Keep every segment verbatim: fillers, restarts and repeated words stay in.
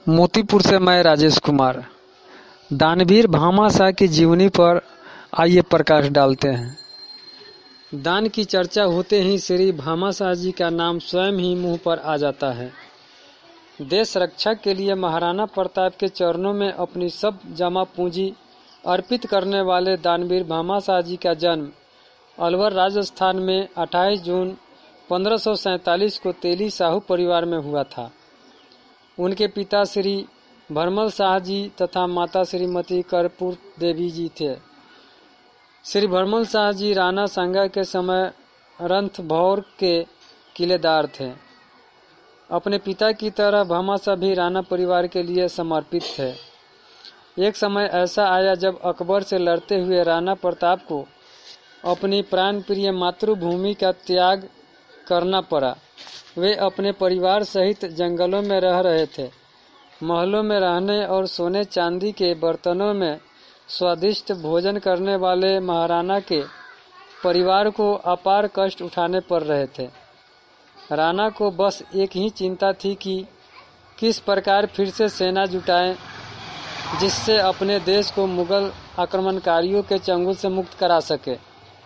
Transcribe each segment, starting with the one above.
मोतीपुर से मैं राजेश कुमार। दानवीर भामाशाह की जीवनी पर आइए प्रकाश डालते हैं। दान की चर्चा होते ही श्री भामाशाह जी का नाम स्वयं ही मुंह पर आ जाता है। देश रक्षा के लिए महाराणा प्रताप के चरणों में अपनी सब जमा पूंजी अर्पित करने वाले दानवीर भामाशाह जी का जन्म अलवर राजस्थान में अट्ठाईस जून पंद्रह सौ सैंतालीस को तेली साहू परिवार में हुआ था। उनके पिता श्री भरमल शाह जी तथा माता श्रीमती कर्पूर देवी जी थे। श्री भरमल शाह जी राणा सांगा के समय रंथभौर के किलेदार थे। अपने पिता की तरह भामाशाह भी राणा परिवार के लिए समर्पित थे। एक समय ऐसा आया जब अकबर से लड़ते हुए राणा प्रताप को अपनी प्राण प्रिय मातृभूमि का त्याग करना पड़ा। वे अपने परिवार सहित जंगलों में रह रहे थे। महलों में रहने और सोने चांदी के बर्तनों में स्वादिष्ट भोजन करने वाले महाराणा के परिवार को अपार कष्ट उठाने पड़ रहे थे। राणा को बस एक ही चिंता थी कि किस प्रकार फिर से सेना जुटाएं, जिससे अपने देश को मुगल आक्रमणकारियों के चंगुल से मुक्त करा सके।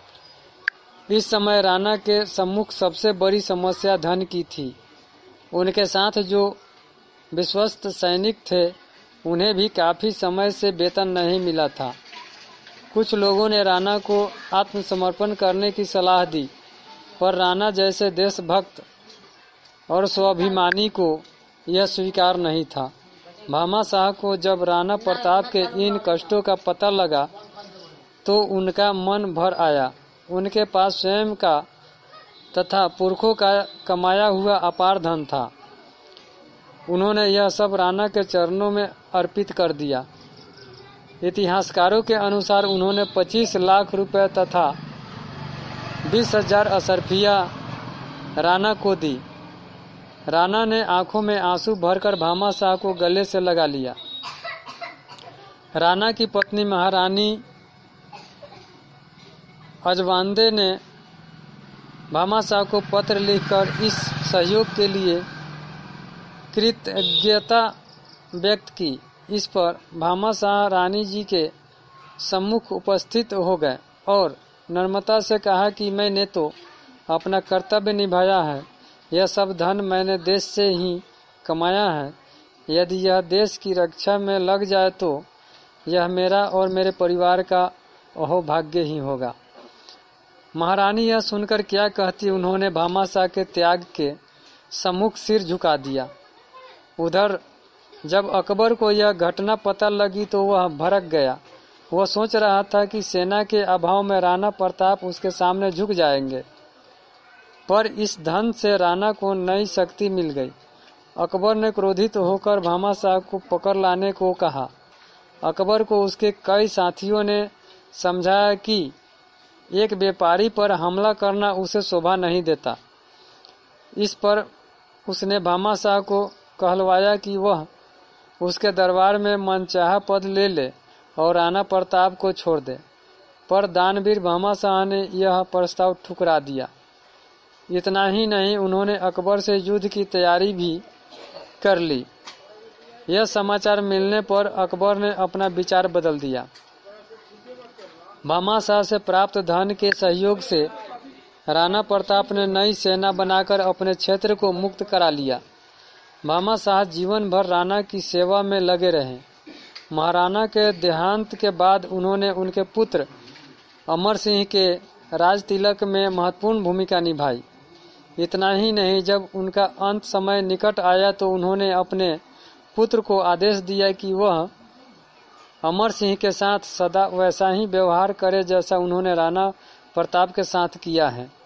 इस समय राणा के सम्मुख सबसे बड़ी समस्या धन की थी। उनके साथ जो विश्वस्त सैनिक थे, उन्हें भी काफी समय से वेतन नहीं मिला था। कुछ लोगों ने राणा को आत्मसमर्पण करने की सलाह दी, पर राणा जैसे देशभक्त और स्वाभिमानी को यह स्वीकार नहीं था। भामाशाह को जब राणा प्रताप के इन कष्टों का पता लगा तो उनका मन भर आया। उनके पास स्वयं का तथा पुरखों का कमाया हुआ अपार धन था। उन्होंने यह सब राणा के चरणों में अर्पित कर दिया। इतिहासकारों के अनुसार उन्होंने पच्चीस लाख रुपए तथा बीस हजार असरफिया राणा को दी। राणा ने आंखों में आंसू भरकर भामाशाह को गले से लगा लिया। राणा की पत्नी महारानी अजवांदे ने भामाशाह को पत्र लिखकर इस सहयोग के लिए कृतज्ञता व्यक्त की। इस पर भामाशाह रानी जी के सम्मुख उपस्थित हो गए और नम्रता से कहा कि मैंने तो अपना कर्तव्य निभाया है। यह सब धन मैंने देश से ही कमाया है। यदि यह देश की रक्षा में लग जाए तो यह मेरा और मेरे परिवार का अहोभाग्य ही होगा। महारानी यह सुनकर क्या कहती, उन्होंने भामाशाह के त्याग के सम्मुख सिर झुका दिया। उधर जब अकबर को यह घटना पता लगी तो वह भड़क गया। वह सोच रहा था कि सेना के अभाव में राणा प्रताप उसके सामने झुक जाएंगे, पर इस धन से राणा को नई शक्ति मिल गई। अकबर ने क्रोधित होकर भामाशाह को पकड़ लाने को कहा। अकबर को उसके कई साथियों ने समझाया कि एक व्यापारी पर हमला करना उसे शोभा नहीं देता। इस पर उसने भामाशाह को कहलवाया कि वह उसके दरबार में मनचाहा पद ले ले और राणा प्रताप को छोड़ दे, पर दानवीर भामाशाह ने यह प्रस्ताव ठुकरा दिया। इतना ही नहीं, उन्होंने अकबर से युद्ध की तैयारी भी कर ली। यह समाचार मिलने पर अकबर ने अपना विचार बदल दिया। भामाशाह से प्राप्त धन के सहयोग से राणा प्रताप ने नई सेना बनाकर अपने क्षेत्र को मुक्त करा लिया। भामाशाह जीवन भर राणा की सेवा में लगे रहे। महाराणा के देहांत के बाद उन्होंने उनके पुत्र अमर सिंह के राज तिलक में महत्वपूर्ण भूमिका निभाई। इतना ही नहीं, जब उनका अंत समय निकट आया तो उन्होंने अपने पुत्र को आदेश दिया कि वह अमर सिंह के साथ सदा वैसा ही व्यवहार करे जैसा उन्होंने राणा प्रताप के साथ किया है।